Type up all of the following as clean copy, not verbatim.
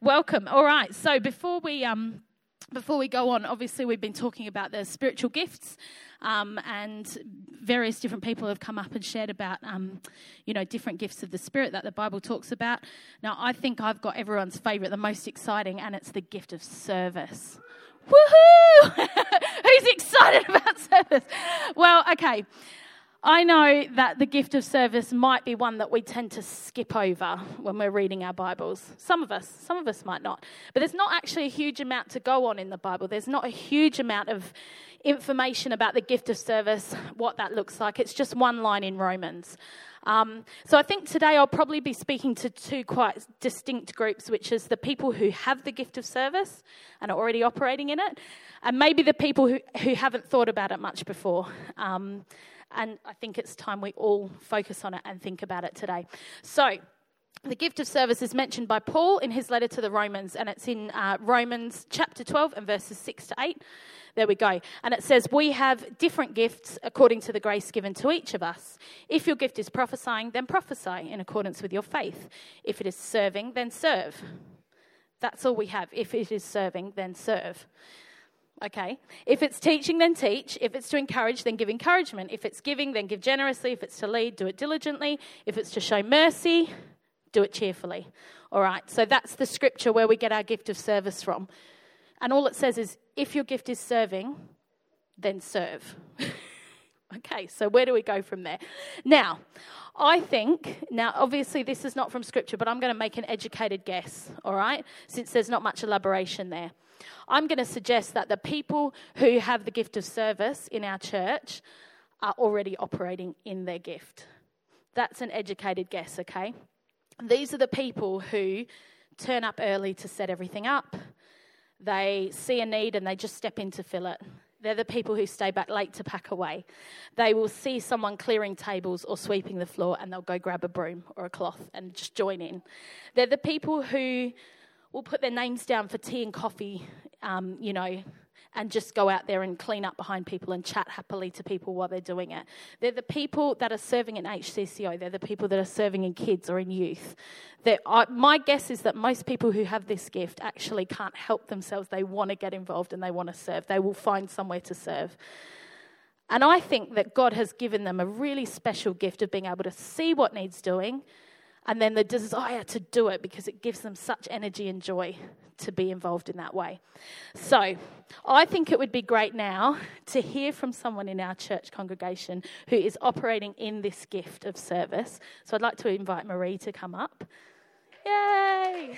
Welcome. All right. So before we go on, obviously we've been talking about the spiritual gifts, and various different people have come up and shared about, different gifts of the Spirit that the Bible talks about. Now, I think I've got everyone's favourite, the most exciting, and it's the gift of service. Woohoo! Who's excited about service? Well, okay. I know that the gift of service might be one that we tend to skip over when we're reading our Bibles. Some of us might not. But there's not actually a huge amount to go on in the Bible. There's not a huge amount of information about the gift of service, what that looks like. It's just one line in Romans. So I think today I'll probably be speaking to two quite distinct groups, which is the people who have the gift of service and are already operating in it, and maybe the people who haven't thought about it much before. And I think it's time we all focus on it and think about it today. So, the gift of service is mentioned by Paul in his letter to the Romans, and it's in Romans chapter 12 and verses 6 to 8. There we go. And it says, we have different gifts according to the grace given to each of us. If your gift is prophesying, then prophesy in accordance with your faith. If it is serving, then serve. That's all we have. If it is serving, then serve. Okay, if it's teaching, then teach. If it's to encourage, then give encouragement. If it's giving, then give generously. If it's to lead, do it diligently. If it's to show mercy, do it cheerfully. All right, so that's the scripture where we get our gift of service from. And all it says is, if your gift is serving, then serve. Okay, so where do we go from there? Now, obviously this is not from scripture, but I'm going to make an educated guess, all right, since there's not much elaboration there. I'm going to suggest that the people who have the gift of service in our church are already operating in their gift. That's an educated guess, okay? These are the people who turn up early to set everything up. They see a need and they just step in to fill it. They're the people who stay back late to pack away. They will see someone clearing tables or sweeping the floor and they'll go grab a broom or a cloth and just join in. They're the people who will put their names down for tea and coffee, and just go out there and clean up behind people and chat happily to people while they're doing it. They're the people that are serving in HCCO. They're the people that are serving in kids or in youth. My guess is that most people who have this gift actually can't help themselves. They want to get involved and they want to serve. They will find somewhere to serve. And I think that God has given them a really special gift of being able to see what needs doing and then the desire to do it because it gives them such energy and joy to be involved in that way. So I think it would be great now to hear from someone in our church congregation who is operating in this gift of service. So I'd like to invite Marie to come up. Yay!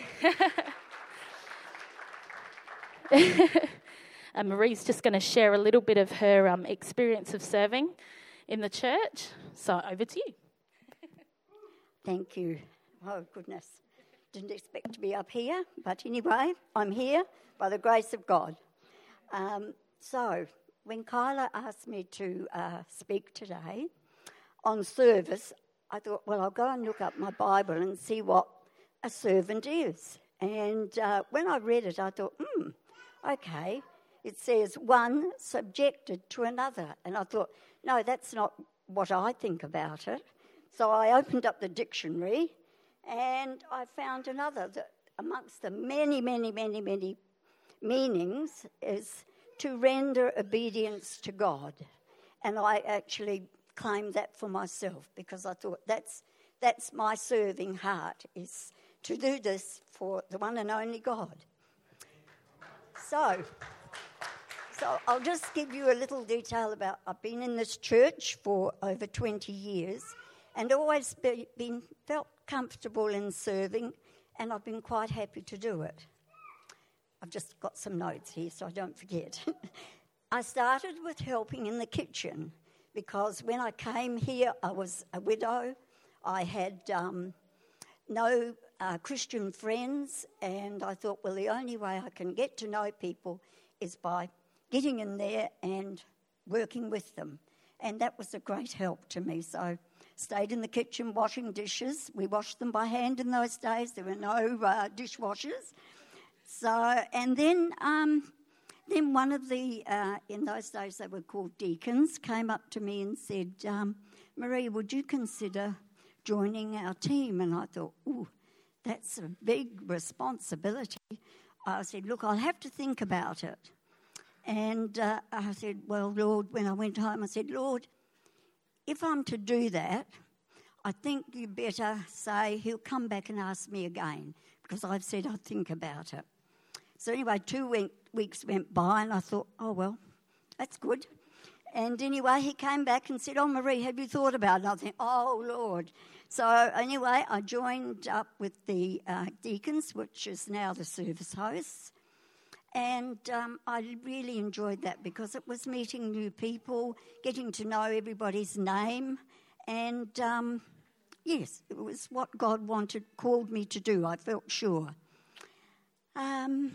And Marie's just going to share a little bit of her experience of serving in the church. So over to you. Thank you. Oh, goodness. Didn't expect to be up here, but anyway, I'm here by the grace of God. So when Kyla asked me to speak today on service, I thought, well, I'll go and look up my Bible and see what a servant is. And when I read it, I thought, okay. It says one subjected to another. And I thought, no, that's not what I think about it. So I opened up the dictionary and I found another that amongst the many, many, many, many meanings is to render obedience to God. And I actually claimed that for myself because I thought that's my serving heart, is to do this for the one and only God. So I'll just give you a little detail about, I've been in this church for over 20 years and always felt comfortable in serving, and I've been quite happy to do it. I've just got some notes here so I don't forget. I started with helping in the kitchen because when I came here I was a widow. I had no Christian friends, and I thought, well, the only way I can get to know people is by getting in there and working with them. And that was a great help to me. So stayed in the kitchen washing dishes. We washed them by hand in those days. There were no dishwashers. So, and then one of the, in those days they were called deacons, came up to me and said, Marie, would you consider joining our team? And I thought, ooh, that's a big responsibility. I said, look, I'll have to think about it. And I said, well, Lord, when I went home, I said, Lord, if I'm to do that, I think you better say he'll come back and ask me again, because I've said I'd think about it. So anyway, 2 weeks went by, and I thought, oh, well, that's good. And anyway, he came back and said, oh, Marie, have you thought about it? And I think, oh, Lord. So anyway, I joined up with the deacons, which is now the service hosts. And I really enjoyed that because it was meeting new people, getting to know everybody's name. And, yes, it was what God called me to do, I felt sure. And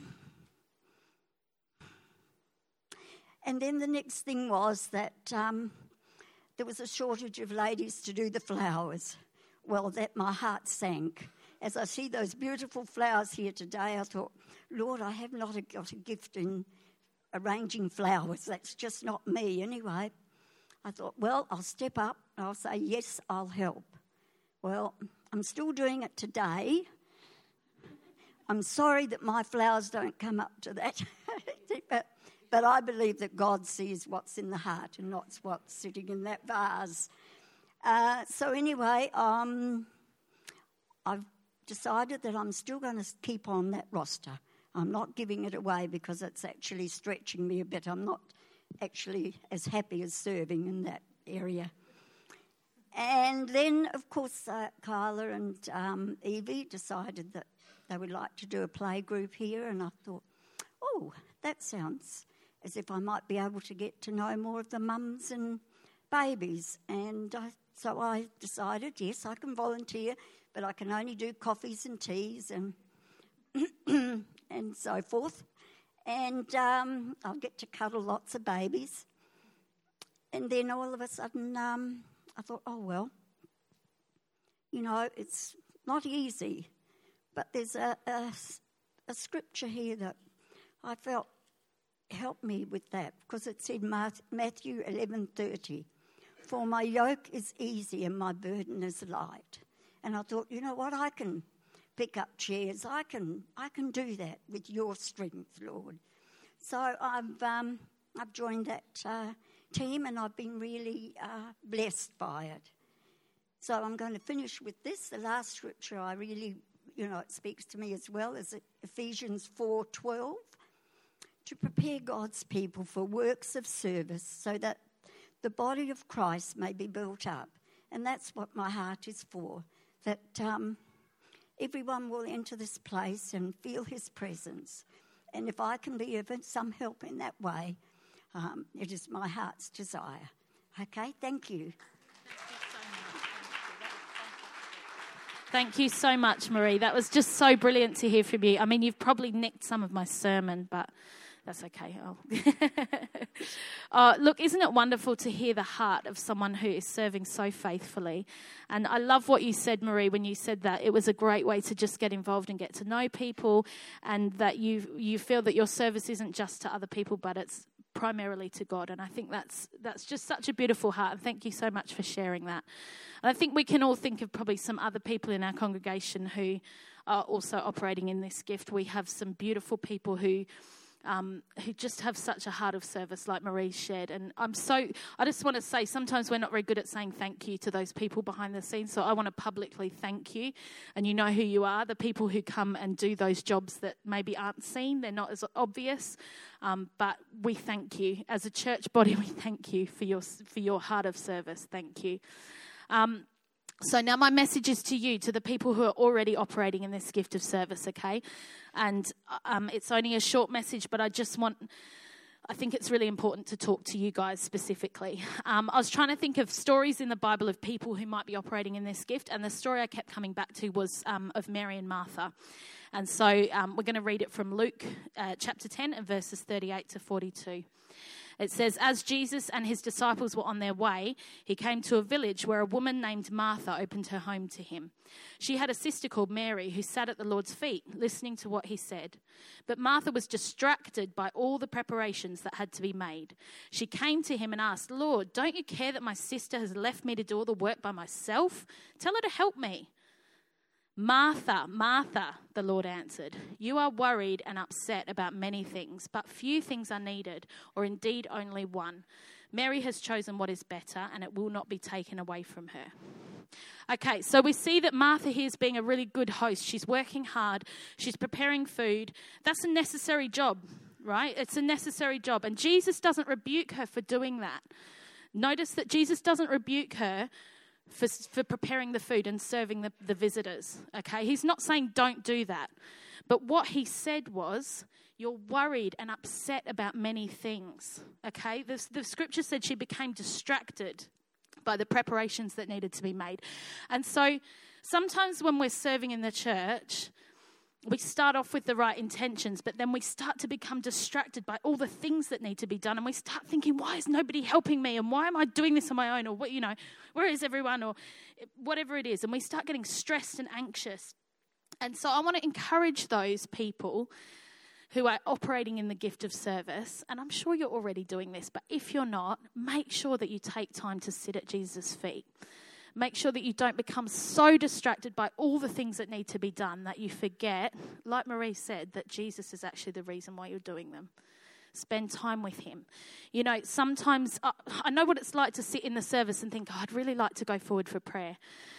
then the next thing was that there was a shortage of ladies to do the flowers. Well, that my heart sank. As I see those beautiful flowers here today, I thought, Lord, I have not got a gift in arranging flowers. That's just not me. Anyway, I thought, well, I'll step up and I'll say, yes, I'll help. Well, I'm still doing it today. I'm sorry that my flowers don't come up to that. But I believe that God sees what's in the heart and not what's sitting in that vase. So anyway, I've decided that I'm still going to keep on that roster. I'm not giving it away because it's actually stretching me a bit. I'm not actually as happy as serving in that area. And then, of course, Carla and Evie decided that they would like to do a play group here, and I thought, oh, that sounds as if I might be able to get to know more of the mums and babies. And so I decided, yes, I can volunteer, but I can only do coffees and teas and and so forth. And I'll get to cuddle lots of babies. And then all of a sudden, I thought, oh, well, you know, it's not easy. But there's a scripture here that I felt helped me with that, because it said Matthew 11:30, for my yoke is easy and my burden is light. And I thought, you know what, I can pick up chairs. I can do that with your strength, Lord. So I've joined that team, and I've been really blessed by it. So I'm going to finish with this. The last scripture I really, it speaks to me as well, is Ephesians 4:12, to prepare God's people for works of service so that the body of Christ may be built up. And that's what my heart is for, that everyone will enter this place and feel his presence. And if I can be of some help in that way, it is my heart's desire. Okay, thank you. Thank you so much, Marie. That was just so brilliant to hear from you. I mean, you've probably nicked some of my sermon, but that's okay. Look, isn't it wonderful to hear the heart of someone who is serving so faithfully? And I love what you said, Marie, when you said that it was a great way to just get involved and get to know people, and that you feel that your service isn't just to other people, but it's primarily to God. And I think that's just such a beautiful heart, and thank you so much for sharing that. And I think we can all think of probably some other people in our congregation who are also operating in this gift. We have some beautiful people who just have such a heart of service, like Marie shared. And I just want to say, sometimes we're not very good at saying thank you to those people behind the scenes. So I want to publicly thank you. And you know who you are, the people who come and do those jobs that maybe aren't seen. They're not as obvious. But we thank you. As a church body, we thank you for your heart of service. Thank you. So now my message is to you, to the people who are already operating in this gift of service, okay? And it's only a short message, but I think it's really important to talk to you guys specifically. I was trying to think of stories in the Bible of people who might be operating in this gift, and the story I kept coming back to was of Mary and Martha. And so we're going to read it from Luke chapter 10 and verses 38 to 42. It says, as Jesus and his disciples were on their way, he came to a village where a woman named Martha opened her home to him. She had a sister called Mary who sat at the Lord's feet, listening to what he said. But Martha was distracted by all the preparations that had to be made. She came to him and asked, Lord, don't you care that my sister has left me to do all the work by myself? Tell her to help me. Martha, Martha, the Lord answered, you are worried and upset about many things, but few things are needed, or indeed only one. Mary has chosen what is better, and it will not be taken away from her. Okay, so we see that Martha here is being a really good host. She's working hard. She's preparing food. That's a necessary job, right? It's a necessary job. And Jesus doesn't rebuke her for doing that. Notice that Jesus doesn't rebuke her for preparing the food and serving the visitors, okay? He's not saying don't do that. But what he said was, you're worried and upset about many things, okay? The scripture said she became distracted by the preparations that needed to be made. And so sometimes when we're serving in the church, we start off with the right intentions, but then we start to become distracted by all the things that need to be done. And we start thinking, why is nobody helping me? And why am I doing this on my own? Or, what, where is everyone? Or whatever it is. And we start getting stressed and anxious. And so I want to encourage those people who are operating in the gift of service. And I'm sure you're already doing this, but if you're not, make sure that you take time to sit at Jesus' feet. Make sure that you don't become so distracted by all the things that need to be done that you forget, like Marie said, that Jesus is actually the reason why you're doing them. Spend time with him. Sometimes I know what it's like to sit in the service and think, I'd really like to go forward for prayer.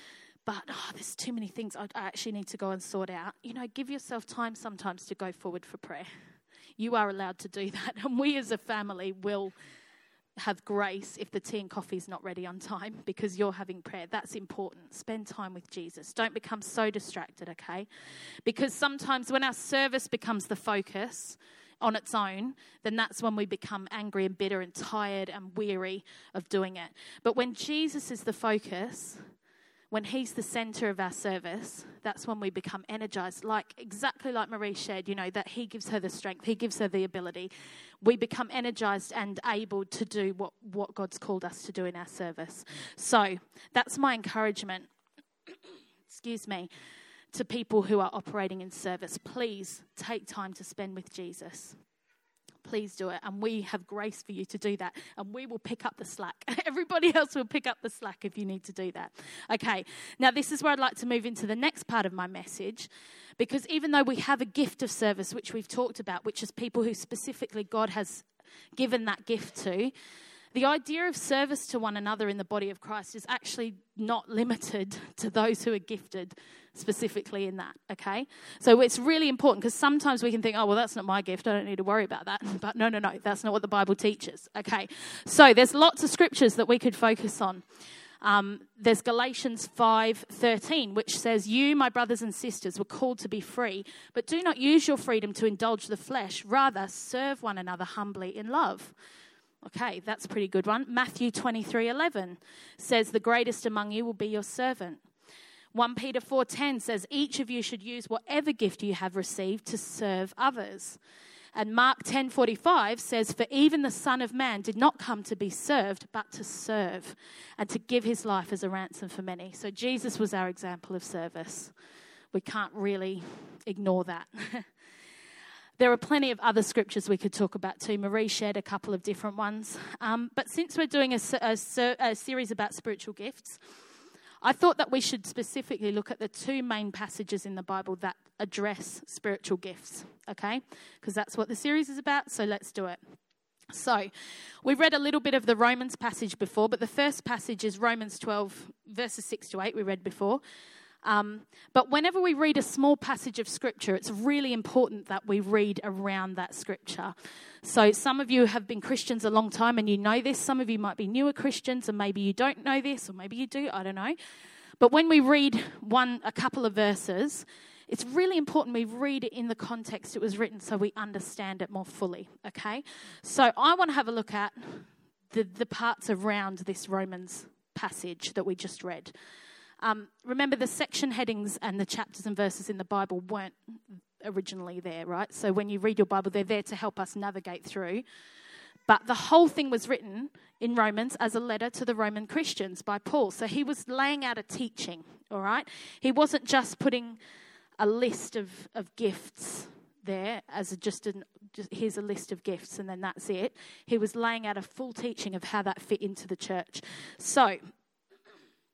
But there's too many things I actually need to go and sort out. Give yourself time sometimes to go forward for prayer. You are allowed to do that. And we as a family will have grace if the tea and coffee is not ready on time because you're having prayer. That's important. Spend time with Jesus. Don't become so distracted, okay? Because sometimes when our service becomes the focus on its own, then that's when we become angry and bitter and tired and weary of doing it. But when Jesus is the focus, when he's the center of our service, that's when we become energized, exactly like Marie shared, that he gives her the strength, he gives her the ability. We become energized and able to do what God's called us to do in our service. So that's my encouragement, to people who are operating in service. Please take time to spend with Jesus. Please do it. And we have grace for you to do that. And we will pick up the slack. Everybody else will pick up the slack if you need to do that. Okay. Now, this is where I'd like to move into the next part of my message. Because even though we have a gift of service, which we've talked about, which is people who specifically God has given that gift to, the idea of service to one another in the body of Christ is actually not limited to those who are gifted specifically in that, okay? So it's really important because sometimes we can think, that's not my gift, I don't need to worry about that. But no, that's not what the Bible teaches, okay? So there's lots of scriptures that we could focus on. There's Galatians 5:13, which says, you, my brothers and sisters, were called to be free, but do not use your freedom to indulge the flesh. Rather, serve one another humbly in love. Okay, that's a pretty good one. Matthew 23:11 says, the greatest among you will be your servant. 1 Peter 4:10 says, each of you should use whatever gift you have received to serve others. And Mark 10:45 says, for even the Son of Man did not come to be served, but to serve and to give his life as a ransom for many. So Jesus was our example of service. We can't really ignore that. There are plenty of other scriptures we could talk about too. Marie shared a couple of different ones. But since we're doing a series about spiritual gifts, I thought that we should specifically look at the two main passages in the Bible that address spiritual gifts, okay? Because that's what the series is about, so let's do it. So, we've read a little bit of the Romans passage before, but the first passage is Romans 12, verses 6-8 we read before. But whenever we read a small passage of scripture, it's really important that we read around that scripture. So some of you have been Christians a long time and you know this. Some of you might be newer Christians and maybe you don't know this or maybe you do, I don't know. But when we read a couple of verses, it's really important we read it in the context it was written so we understand it more fully, okay? So I want to have a look at the parts around this Romans passage that we just read. Remember, the section headings and the chapters and verses in the Bible weren't originally there, right? So when you read your Bible, they're there to help us navigate through. But the whole thing was written in Romans as a letter to the Roman Christians by Paul. So he was laying out a teaching, all right? He wasn't just putting a list of gifts there as just here's a list of gifts and then that's it. He was laying out a full teaching of how that fit into the church. So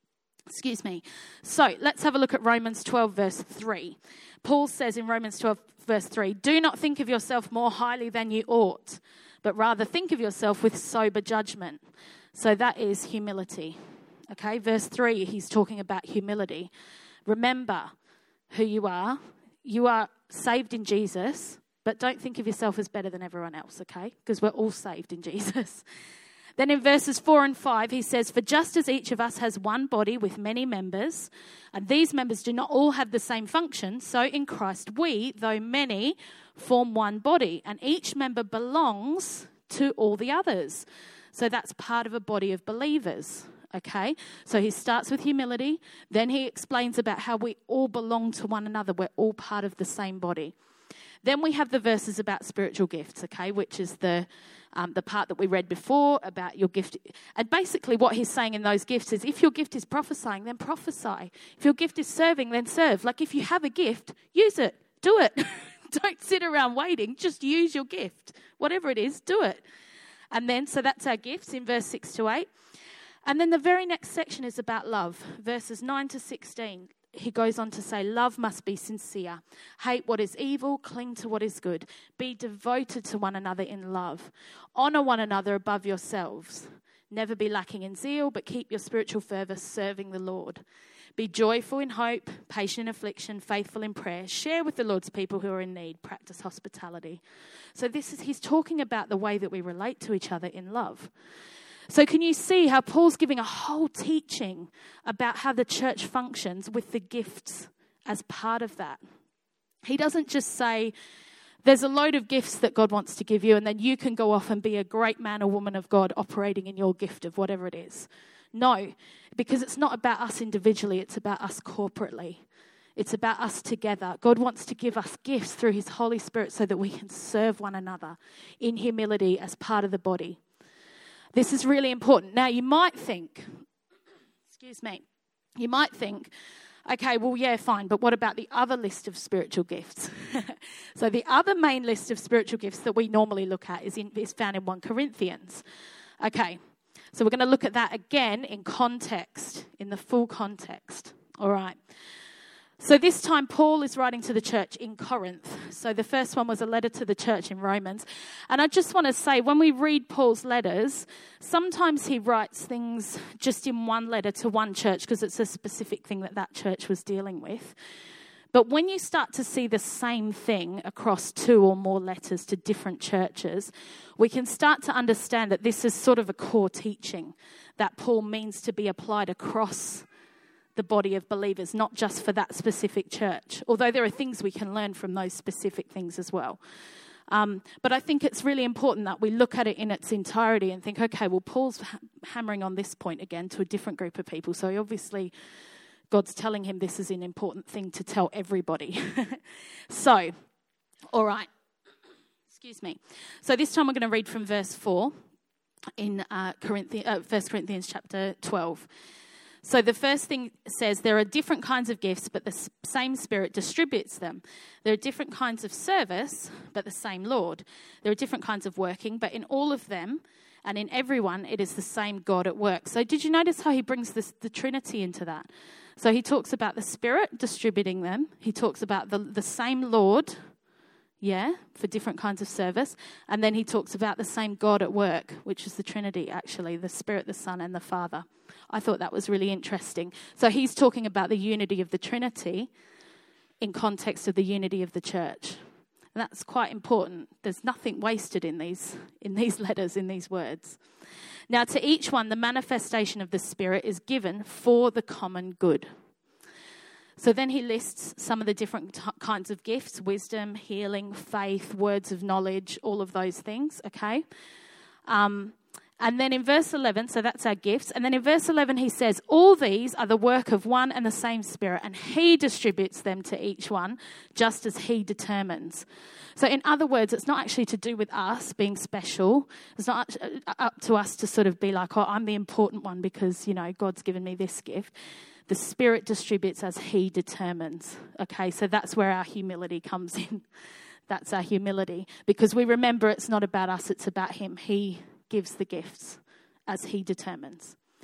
Excuse me. So let's have a look at Romans 12, verse 3. Paul says in Romans 12, verse 3, do not think of yourself more highly than you ought, but rather think of yourself with sober judgment. So that is humility. Okay, verse 3, he's talking about humility. Remember who you are. You are saved in Jesus, but don't think of yourself as better than everyone else, okay? Because we're all saved in Jesus. Then in verses 4 and 5, he says, for just as each of us has one body with many members, and these members do not all have the same function, so in Christ we, though many, form one body, and each member belongs to all the others. So that's part of a body of believers, okay? So he starts with humility, then he explains about how we all belong to one another. We're all part of the same body. Then we have the verses about spiritual gifts, okay, which is the part that we read before about your gift. And basically what he's saying in those gifts is if your gift is prophesying, then prophesy. If your gift is serving, then serve. Like if you have a gift, use it. Do it. Don't sit around waiting. Just use your gift. Whatever it is, do it. And then, so that's our gifts in verse 6 to 8. And then the very next section is about love, verses 9 to 16. He goes on to say, love must be sincere. Hate what is evil, cling to what is good. Be devoted to one another in love. Honor one another above yourselves. Never be lacking in zeal, but keep your spiritual fervour serving the Lord. Be joyful in hope, patient in affliction, faithful in prayer. Share with the Lord's people who are in need. Practice hospitality. So he's talking about the way that we relate to each other in love. So can you see how Paul's giving a whole teaching about how the church functions with the gifts as part of that? He doesn't just say, there's a load of gifts that God wants to give you, and then you can go off and be a great man or woman of God operating in your gift of whatever it is. No, because it's not about us individually, it's about us corporately. It's about us together. God wants to give us gifts through his Holy Spirit so that we can serve one another in humility as part of the body. This is really important. Now, you might think, okay, well, yeah, fine, but what about the other list of spiritual gifts? So the other main list of spiritual gifts that we normally look at is found in 1 Corinthians. Okay, so we're going to look at that again in context, in the full context. All right. So this time Paul is writing to the church in Corinth. So the first one was a letter to the church in Romans. And I just want to say, when we read Paul's letters, sometimes he writes things just in one letter to one church because it's a specific thing that church was dealing with. But when you start to see the same thing across 2 or more letters to different churches, we can start to understand that this is sort of a core teaching that Paul means to be applied across the body of believers, not just for that specific church, although there are things we can learn from those specific things as well. But I think it's really important that we look at it in its entirety and think, okay, well, Paul's hammering on this point again to a different group of people. So obviously God's telling him this is an important thing to tell everybody. So, all right. Excuse me. So this time we're going to read from verse 4 in 1 Corinthians chapter 12. So the first thing says there are different kinds of gifts, but the same Spirit distributes them. There are different kinds of service, but the same Lord. There are different kinds of working, but in all of them and in everyone, it is the same God at work. So did you notice how he brings the Trinity into that? So he talks about the Spirit distributing them. He talks about the same Lord, for different kinds of service. And then he talks about the same God at work, which is the Trinity, actually, the Spirit, the Son, and the Father. I thought that was really interesting. So he's talking about the unity of the Trinity in context of the unity of the church. And that's quite important. There's nothing wasted in these letters, in these words. Now, to each one, the manifestation of the Spirit is given for the common good. So then he lists some of the different kinds of gifts: wisdom, healing, faith, words of knowledge, all of those things, okay? And then in verse 11, so that's our gifts. And then in verse 11, he says, all these are the work of one and the same Spirit, and he distributes them to each one just as he determines. So in other words, it's not actually to do with us being special. It's not up to us to sort of be like, oh, I'm the important one because, God's given me this gift. The Spirit distributes as he determines. Okay, so that's where our humility comes in. That's our humility. Because we remember it's not about us, it's about him. He gives the gifts as he determines.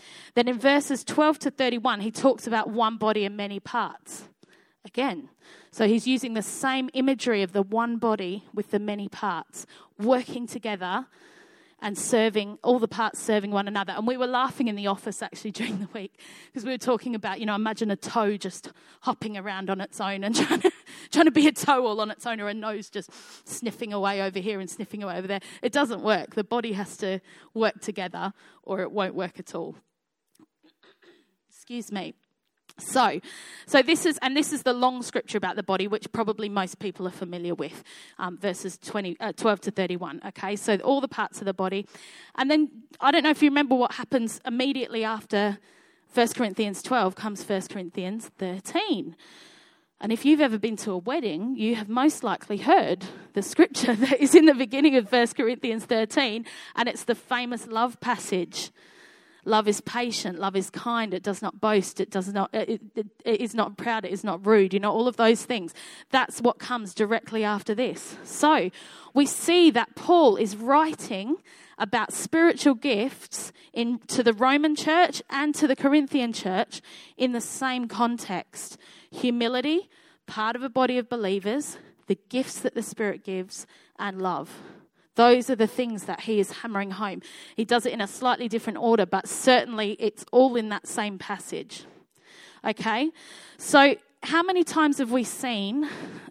Then in verses 12 to 31, he talks about one body and many parts. Again, so he's using the same imagery of the one body with the many parts, working together and serving, all the parts serving one another. And we were laughing in the office actually during the week because we were talking about, imagine a toe just hopping around on its own and trying to be a toe all on its own, or a nose just sniffing away over here and sniffing away over there. It doesn't work. The body has to work together or it won't work at all. Excuse me. So this is the long scripture about the body, which probably most people are familiar with, verses 12 to 31. Okay, so all the parts of the body. And then, I don't know if you remember what happens immediately after 1 Corinthians 12 comes 1 Corinthians 13. And if you've ever been to a wedding, you have most likely heard the scripture that is in the beginning of 1 Corinthians 13, and it's the famous love passage. Love is patient, love is kind, it does not boast, it is not proud, it is not rude, all of those things. That's what comes directly after this. So we see that Paul is writing about spiritual gifts to the Roman church and to the Corinthian church in the same context. Humility, part of a body of believers, the gifts that the Spirit gives, and love. Those are the things that he is hammering home. He does it in a slightly different order, but certainly it's all in that same passage. Okay? So how many times have we seen,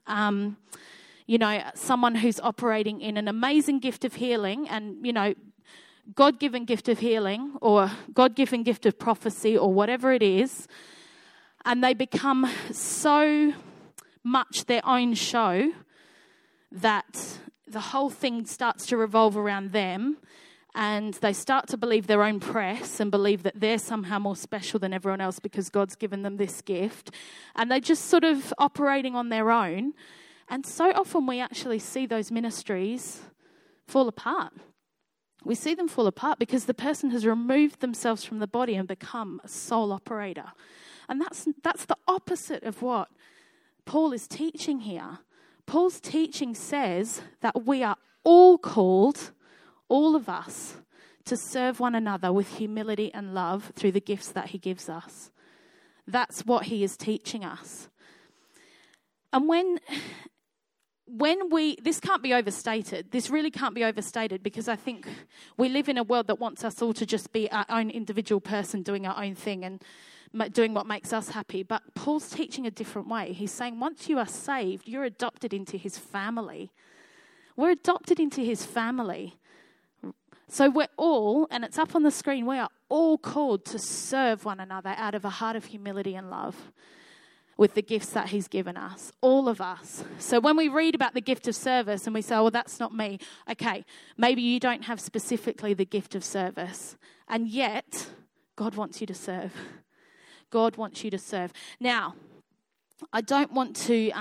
someone who's operating in an amazing gift of healing and, God-given gift of healing or God-given gift of prophecy or whatever it is, and they become so much their own show that the whole thing starts to revolve around them, and they start to believe their own press and believe that they're somehow more special than everyone else because God's given them this gift, and they're just sort of operating on their own. And so often we actually see those ministries fall apart. We see them fall apart because the person has removed themselves from the body and become a sole operator. And that's the opposite of what Paul is teaching here. Paul's teaching says that we are all called, all of us, to serve one another with humility and love through the gifts that he gives us. That's what he is teaching us. And this can't be overstated. This really can't be overstated, because I think we live in a world that wants us all to just be our own individual person doing our own thing and doing what makes us happy. But Paul's teaching a different way. He's saying once you are saved, you're adopted into his family. We're adopted into his family. So we're all, and it's up on the screen, we are all called to serve one another out of a heart of humility and love with the gifts that he's given us, all of us. So when we read about the gift of service and we say, well, that's not me. Okay, maybe you don't have specifically the gift of service, and yet God wants you to serve. God wants you to serve. Now, I don't want to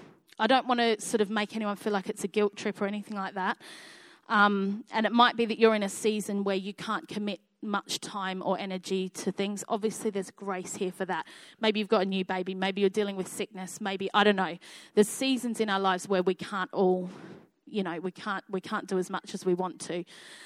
sort of make anyone feel like it's a guilt trip or anything like that. And it might be that you're in a season where you can't commit much time or energy to things. Obviously, there's grace here for that. Maybe you've got a new baby. Maybe you're dealing with sickness. Maybe, I don't know. There's seasons in our lives where we can't all, we can't do as much as we want to.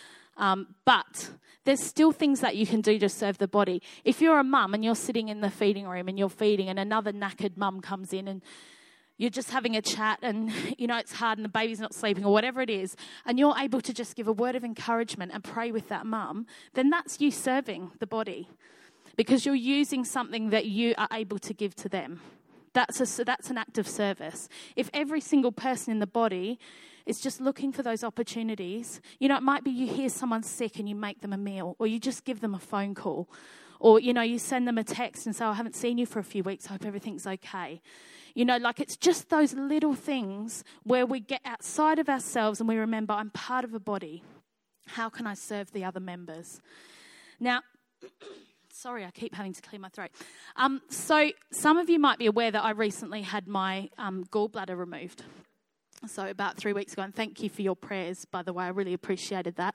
But there's still things that you can do to serve the body. If you're a mum and you're sitting in the feeding room and you're feeding, and another knackered mum comes in and you're just having a chat and, it's hard and the baby's not sleeping or whatever it is, and you're able to just give a word of encouragement and pray with that mum, then that's you serving the body, because you're using something that you are able to give to them. That's an act of service. If every single person in the body is just looking for those opportunities, it might be you hear someone sick and you make them a meal, or you just give them a phone call, or, you send them a text and say, I haven't seen you for a few weeks, I hope everything's okay. It's just those little things where we get outside of ourselves and we remember, I'm part of a body. How can I serve the other members? Now, sorry, I keep having to clear my throat. So some of you might be aware that I recently had my gallbladder removed. So about 3 weeks ago, and thank you for your prayers, by the way, I really appreciated that.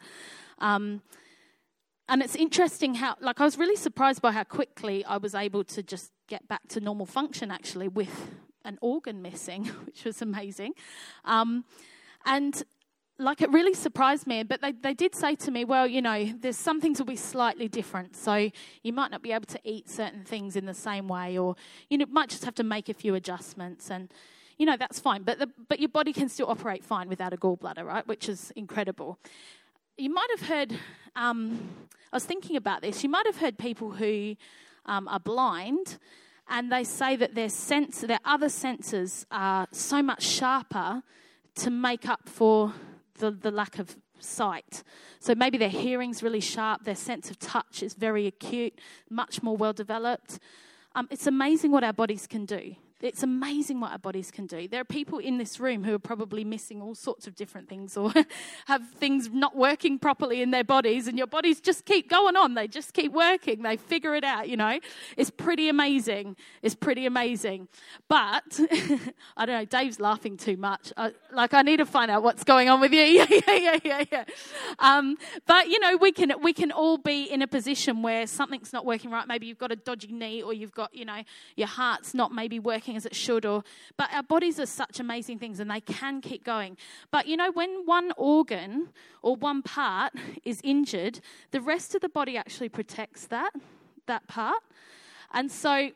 And it's interesting how, I was really surprised by how quickly I was able to just get back to normal function, actually, with an organ missing, which was amazing. And it really surprised me, but they did say to me, well, there's some things will be slightly different. So you might not be able to eat certain things in the same way, or might just have to make a few adjustments, and that's fine. But your body can still operate fine without a gallbladder, right? Which is incredible. You might have heard, I was thinking about this, you might have heard people who are blind, and they say that their other senses are so much sharper to make up for the lack of sight. So maybe their hearing's really sharp, their sense of touch is very acute, much more well developed. It's amazing what our bodies can do. It's amazing what our bodies can do. There are people in this room who are probably missing all sorts of different things, or have things not working properly in their bodies, and your bodies just keep going on. They just keep working. They figure it out, It's pretty amazing. It's pretty amazing. But, I don't know, Dave's laughing too much. I need to find out what's going on with you. Yeah. But, we can all be in a position where something's not working right. Maybe you've got a dodgy knee, or you've got, your heart's not maybe working as it should, but our bodies are such amazing things, and they can keep going. But when one organ or one part is injured, the rest of the body actually protects that part. And so,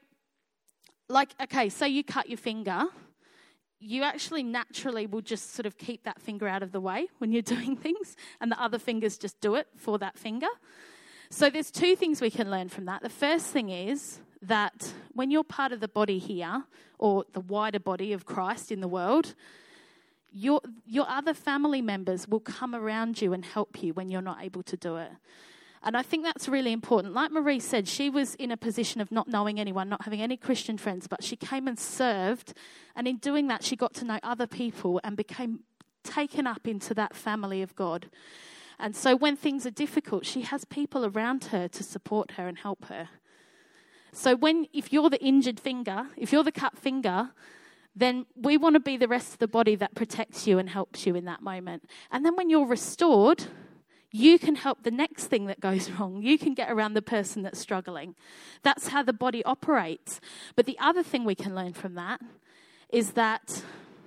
say you cut your finger, you actually naturally will just sort of keep that finger out of the way when you're doing things, and the other fingers just do it for that finger. So there's two things we can learn from that. The first thing is that when you're part of the body here, or the wider body of Christ in the world, your other family members will come around you and help you when you're not able to do it. And I think that's really important. Like Marie said, she was in a position of not knowing anyone, not having any Christian friends, but she came and served, and in doing that she got to know other people and became taken up into that family of God. And so when things are difficult, she has people around her to support her and help her. So if you're the injured finger, if you're the cut finger, then we want to be the rest of the body that protects you and helps you in that moment. And then when you're restored, you can help the next thing that goes wrong. You can get around the person that's struggling. That's how the body operates. But the other thing we can learn from that is that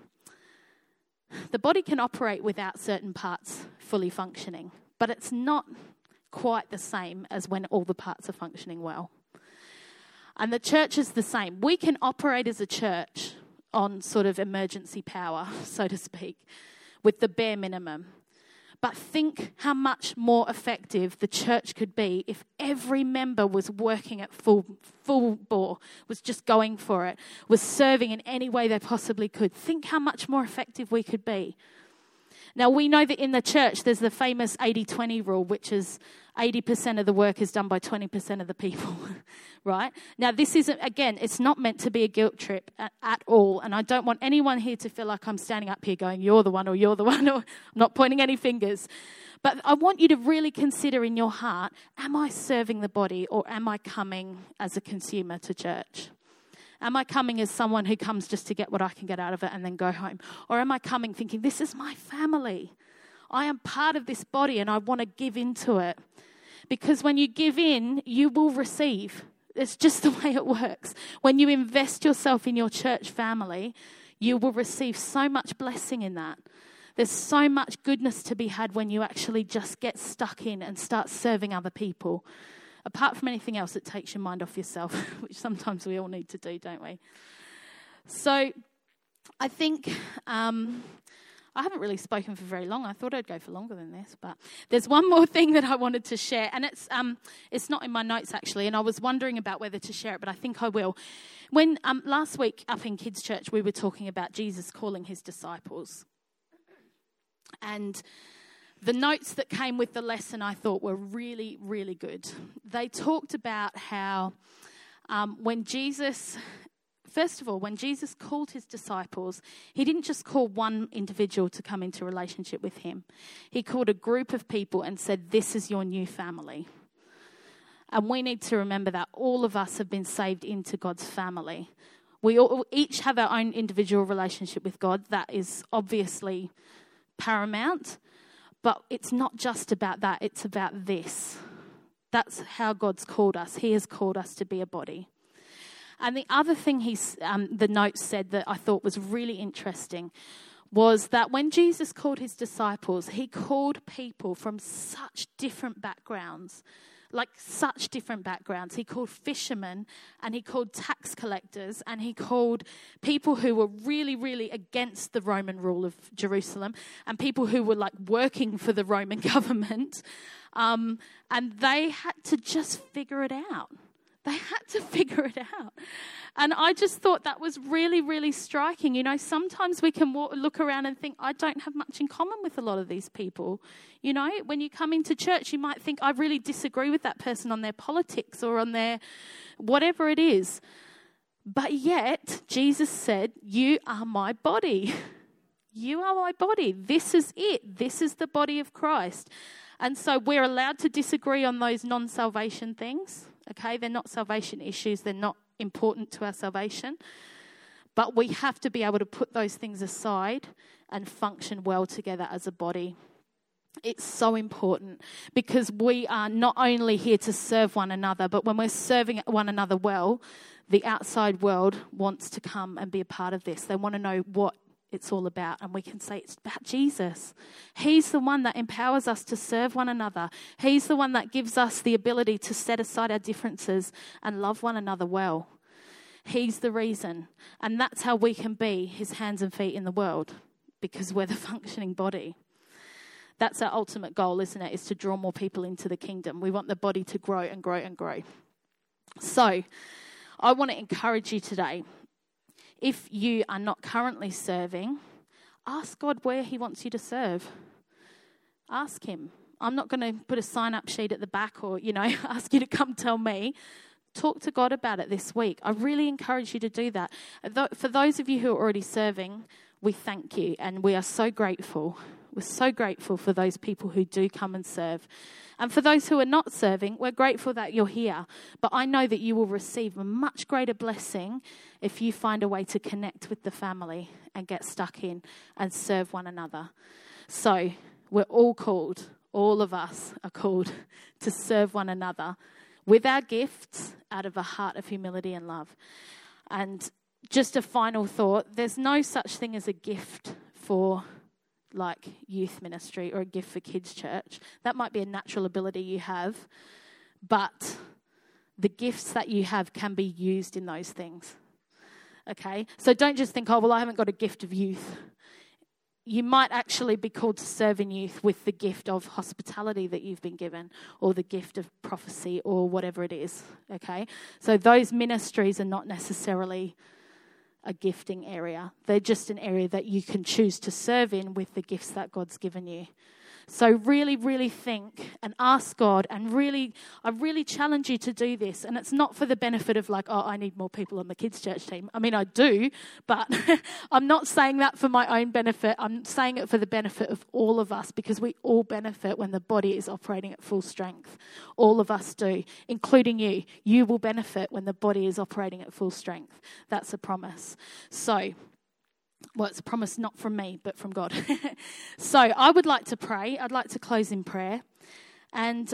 the body can operate without certain parts fully functioning, but it's not quite the same as when all the parts are functioning well. And the church is the same. We can operate as a church on sort of emergency power, so to speak, with the bare minimum. But think how much more effective the church could be if every member was working at full bore, was just going for it, was serving in any way they possibly could. Think how much more effective we could be. Now, we know that in the church there's the famous 80-20 rule, which is 80% of the work is done by 20% of the people, right? Now, this isn't, again, it's not meant to be a guilt trip at all, and I don't want anyone here to feel like I'm standing up here going, you're the one, or I'm not pointing any fingers. But I want you to really consider in your heart, am I serving the body, or am I coming as a consumer to church? Am I coming as someone who comes just to get what I can get out of it and then go home? Or am I coming thinking, this is my family. I am part of this body and I want to give into it. Because when you give in, you will receive. It's just the way it works. When you invest yourself in your church family, you will receive so much blessing in that. There's so much goodness to be had when you actually just get stuck in and start serving other people. Apart from anything else, it takes your mind off yourself, which sometimes we all need to do, don't we? So I think I haven't really spoken for very long. I thought I'd go for longer than this, but there's one more thing that I wanted to share, and it's not in my notes actually, and I was wondering about whether to share it, but I think I will. When last week up in Kids Church, we were talking about Jesus calling his disciples, and the notes that came with the lesson I thought were really, really good. They talked about how when Jesus called his disciples, he didn't just call one individual to come into a relationship with him. He called a group of people and said, this is your new family. And we need to remember that all of us have been saved into God's family. We all, each have our own individual relationship with God. That is obviously paramount. But it's not just about that, it's about this. That's how God's called us. He has called us to be a body. And the other thing the note said that I thought was really interesting was that when Jesus called his disciples, he called people from such different backgrounds, like such different backgrounds. He called fishermen, and he called tax collectors, and he called people who were really, really against the Roman rule of Jerusalem, and people who were like working for the Roman government. And they had to just figure it out. They had to figure it out. And I just thought that was really, really striking. You know, sometimes we can look around and think, I don't have much in common with a lot of these people. You know, when you come into church, you might think, I really disagree with that person on their politics or on their whatever it is. But yet, Jesus said, you are my body. You are my body. This is it. This is the body of Christ. And so we're allowed to disagree on those non-salvation things. Okay, they're not salvation issues. They're not important to our salvation. But we have to be able to put those things aside and function well together as a body. It's so important because we are not only here to serve one another, but when we're serving one another well, the outside world wants to come and be a part of this. They want to know what it's all about, and we can say it's about Jesus. He's the one that empowers us to serve one another. He's the one that gives us the ability to set aside our differences and love one another well. He's the reason, and that's how we can be his hands and feet in the world, because we're the functioning body. That's our ultimate goal, isn't it? Is to draw more people into the kingdom. We want the body to grow and grow and grow. So I want to encourage you today. If you are not currently serving, ask God where he wants you to serve. Ask him. I'm not going to put a sign-up sheet at the back or, ask you to come tell me. Talk to God about it this week. I really encourage you to do that. For those of you who are already serving, we thank you and we are so grateful. We're so grateful for those people who do come and serve. And for those who are not serving, we're grateful that you're here. But I know that you will receive a much greater blessing if you find a way to connect with the family and get stuck in and serve one another. So we're all called, all of us are called to serve one another with our gifts out of a heart of humility and love. And just a final thought, there's no such thing as a gift for like youth ministry or a gift for kids church. That might be a natural ability you have, but the gifts that you have can be used in those things. Okay? So don't just think, I haven't got a gift of youth. You might actually be called to serve in youth with the gift of hospitality that you've been given, or the gift of prophecy, or whatever it is. Okay? So those ministries are not necessarily a gifting area. They're just an area that you can choose to serve in with the gifts that God's given you. So really, really think and ask God, and I really challenge you to do this. And it's not for the benefit of like, I need more people on the kids' church team. I mean, I do, but I'm not saying that for my own benefit. I'm saying it for the benefit of all of us, because we all benefit when the body is operating at full strength. All of us do, including you. You will benefit when the body is operating at full strength. That's a promise. So, well, it's a promise not from me, but from God. So I would like to pray. I'd like to close in prayer. And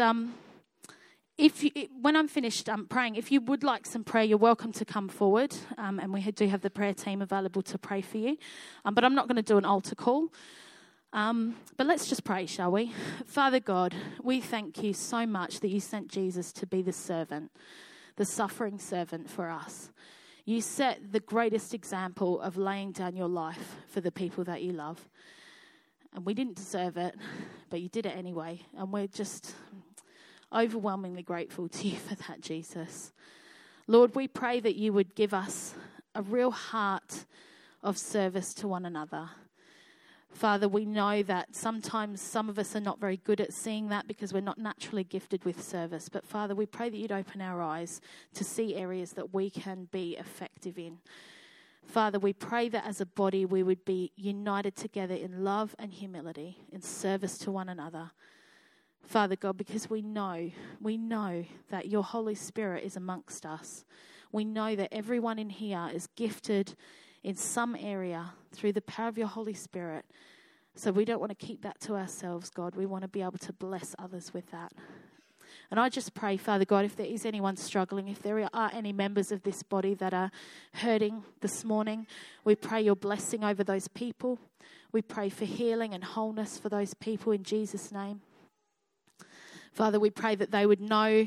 when I'm finished praying, if you would like some prayer, you're welcome to come forward. And we do have the prayer team available to pray for you. But I'm not going to do an altar call. But let's just pray, shall we? Father God, we thank you so much that you sent Jesus to be the servant, the suffering servant for us. You set the greatest example of laying down your life for the people that you love. And we didn't deserve it, but you did it anyway. And we're just overwhelmingly grateful to you for that, Jesus. Lord, we pray that you would give us a real heart of service to one another. Father, we know that sometimes some of us are not very good at seeing that because we're not naturally gifted with service. But Father, we pray that you'd open our eyes to see areas that we can be effective in. Father, we pray that as a body we would be united together in love and humility, in service to one another. Father God, because we know that your Holy Spirit is amongst us. We know that everyone in here is gifted in some area through the power of your Holy Spirit. So we don't want to keep that to ourselves, God. We want to be able to bless others with that. And I just pray, Father God, if there is anyone struggling, if there are any members of this body that are hurting this morning, we pray your blessing over those people. We pray for healing and wholeness for those people in Jesus' name. Father, we pray that they would know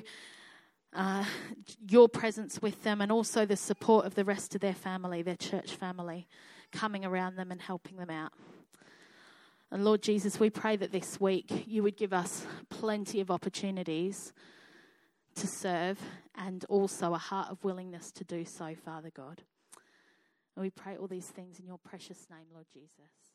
your presence with them, and also the support of the rest of their family, their church family, coming around them and helping them out. And Lord Jesus, we pray that this week you would give us plenty of opportunities to serve, and also a heart of willingness to do so, Father God. And we pray all these things in your precious name, Lord Jesus.